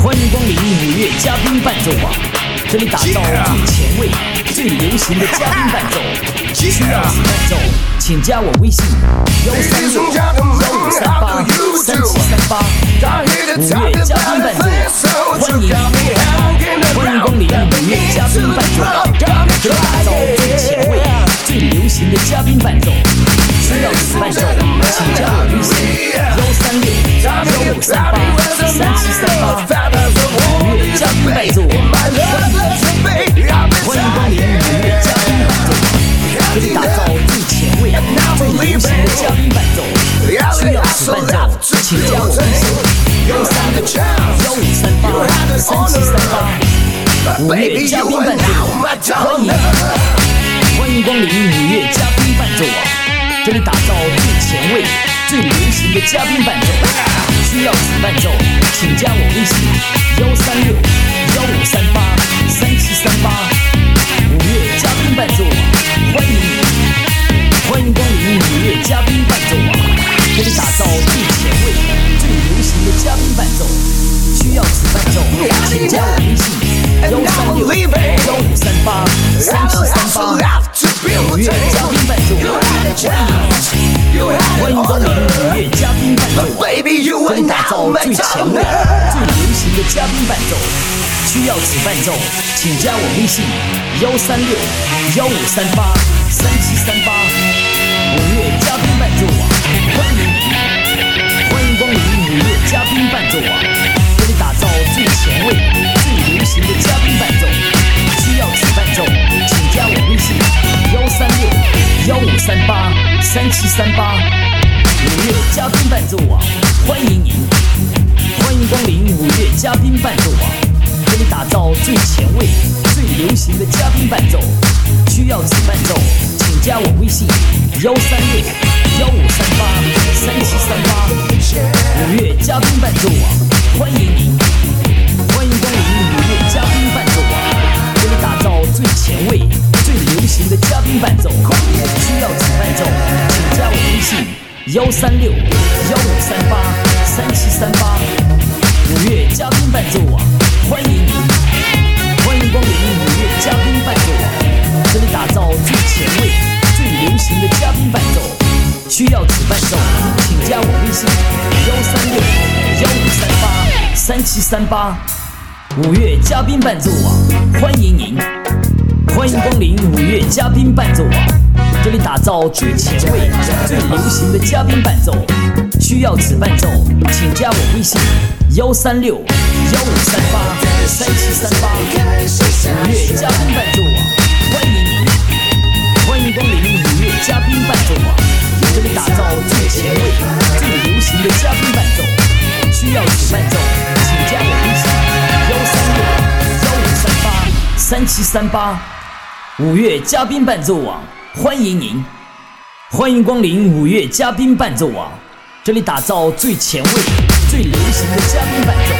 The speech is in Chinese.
欢迎光临5月嘉宾伴奏网，这里打造最前卫、最流行的嘉宾伴奏。需要此伴奏，请加我微信136-1538-3738。5月嘉宾伴奏，欢迎光临5月嘉宾伴奏网，这里打造最前卫、最流行的嘉宾伴奏。需要此伴奏，请加我微信136-1538-3738。5月嘉宾伴奏，欢迎光临5月嘉宾伴奏，这里打造最前卫、最流行的嘉宾伴奏。需要此伴奏，请加我微信136-1538-3738。5月嘉宾伴奏，欢迎光临5月嘉宾伴奏网，这里打造最前卫、最流行的嘉宾伴奏。需要此伴奏，请加我微信136-1538-3738。5月嘉宾伴奏网，欢迎光临5月嘉宾伴奏网，这里打造最前卫、最流行的嘉宾伴奏。需要此伴奏，请加我微信136-1538-3738。5月嘉宾伴奏网，欢迎光临5月嘉宾伴奏网，这里打造最前卫、最流行的嘉宾伴奏。需要此伴奏，请加我微信136-1538-3738。5月嘉宾伴奏网，欢迎光临5月嘉宾伴奏网，这里打造最前卫、最流行的嘉宾伴奏。需要此伴奏，请加我微信136-1538-3738。5月嘉宾伴奏网，欢迎光临5月嘉宾伴奏网，这里打造最前卫、最流行的嘉宾伴奏。需要此伴奏，请加我微信136-1538-3738。5月嘉宾伴奏网，欢迎光临5月嘉宾伴奏网，这里打造最前卫、最流行的嘉宾伴奏。需要此伴奏，请加我微信136-1538-3738。5月嘉宾伴奏网，欢迎光临5月嘉宾伴奏网，这里打造最前卫、最流行的嘉宾伴奏。需要此伴奏，请加我微信136-1538-3738。5月嘉宾伴奏网，欢迎光临5月嘉宾伴奏网，这里打造最前卫、最流行的嘉宾伴奏。需要此伴奏，请加我微信136-1538-3738。5月嘉宾伴奏网，欢迎光临5月嘉宾伴奏网，这里打造最前卫、最流行的嘉宾伴奏。需要此伴奏，请加我微信136-1538-3738。5月嘉宾伴奏网，欢迎光临5月嘉宾伴奏网，这里打造最前卫、最流行的嘉宾伴奏。